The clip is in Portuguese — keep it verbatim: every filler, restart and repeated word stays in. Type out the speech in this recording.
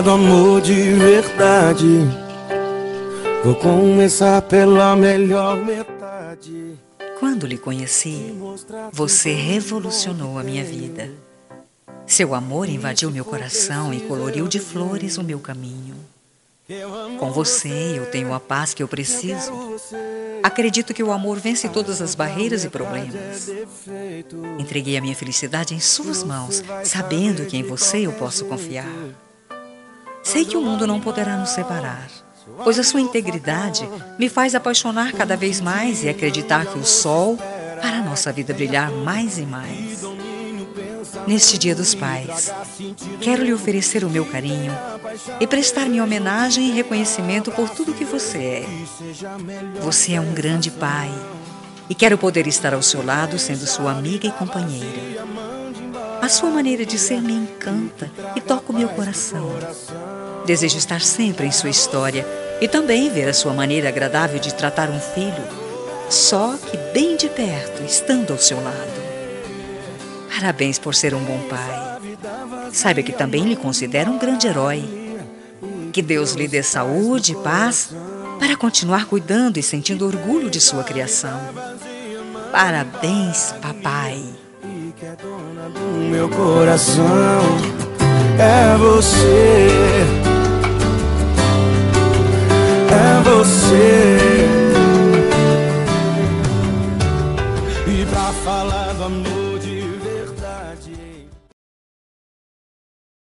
do amor de verdade. Vou começar pela melhor metade. Quando lhe conheci, você revolucionou a minha vida. Seu amor invadiu meu coração e coloriu de flores o meu caminho. Com você eu tenho a paz que eu preciso. Acredito que o amor vence todas as barreiras e problemas. Entreguei a minha felicidade em suas mãos, sabendo que em você eu posso confiar. Sei que o mundo não poderá nos separar, pois a sua integridade me faz apaixonar cada vez mais e acreditar que o sol fará nossa vida brilhar mais e mais. Neste Dia dos Pais, quero lhe oferecer o meu carinho e prestar minha homenagem e reconhecimento por tudo que você é. Você é um grande pai e quero poder estar ao seu lado sendo sua amiga e companheira. A sua maneira de ser me encanta e toca o meu coração. Desejo estar sempre em sua história e também ver a sua maneira agradável de tratar um filho, só que bem de perto, estando ao seu lado. Parabéns por ser um bom pai. Saiba que também lhe considero um grande herói. Que Deus lhe dê saúde e paz para continuar cuidando e sentindo orgulho de sua criação. Parabéns, papai. Que é dona do meu coração é você.